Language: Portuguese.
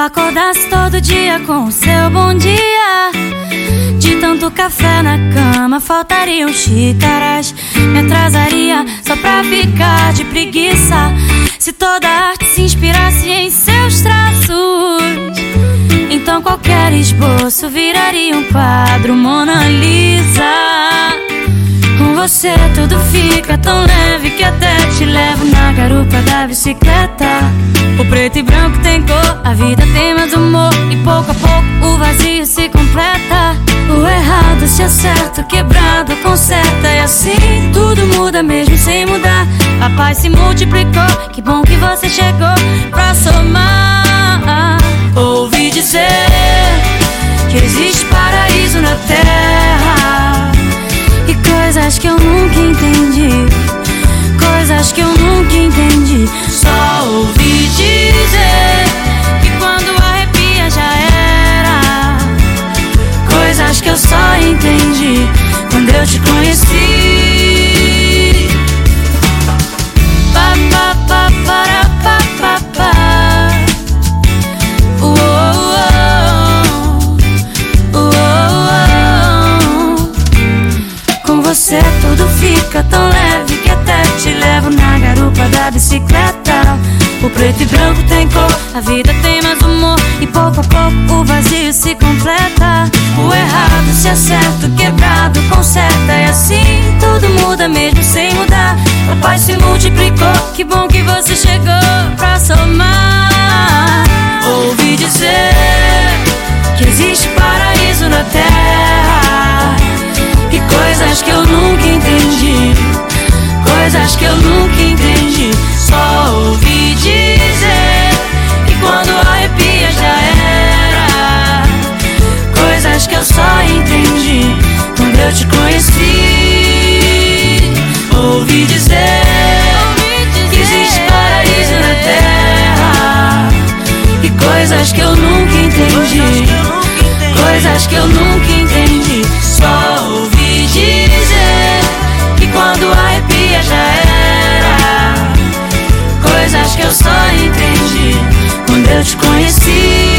acordasse todo dia com o seu bom dia, de tanto café na cama faltariam xícaras. Me atrasaria só pra ficar de preguiça. Se toda arte se inspirasse em seus traços, então qualquer esboço viraria um quadro Mona Lisa. Com você tudo fica tão leve que até te levo na garupa da bicicleta. O preto e branco tem cor, a vida tem mais humor, e pouco a pouco o vazio se completa. O errado se acerta, o quebrado conserta, e assim tudo muda mesmo sem mudar. A paz se multiplicou, que bom que você chegou pra somar. Ouvi dizer que existe paraíso na terra, e coisas que eu nunca entendi, coisas que eu nunca entendi. Só ouvi dizer que quando arrepia já era, coisas que eu só entendi quando eu te conheci. Pa, pa, pa, para, pa, pa, pa. Com você tudo fica tão leve que até te levo na garupa da bicicleta. O preto e branco tem cor, a vida tem mais humor, e pouco a pouco o vazio se completa. O errado se acerta, o quebrado conserta, e assim tudo muda mesmo sem mudar. A paz se multiplicou, que bom que você chegou pra somar. Ouvi dizer que existe paraíso na terra, e coisas que eu nunca entendi, coisas que eu nunca entendi. Só ouvi dizer que quando arrepia já era, coisas que eu só entendi quando eu te conheci. Ouvi dizer que existe paraíso na terra, e coisas que eu nunca entendi, coisas que eu nunca entendi. Só ouvi dizer que quando arrepia já era, coisas que eu só entendi quando eu te conheci.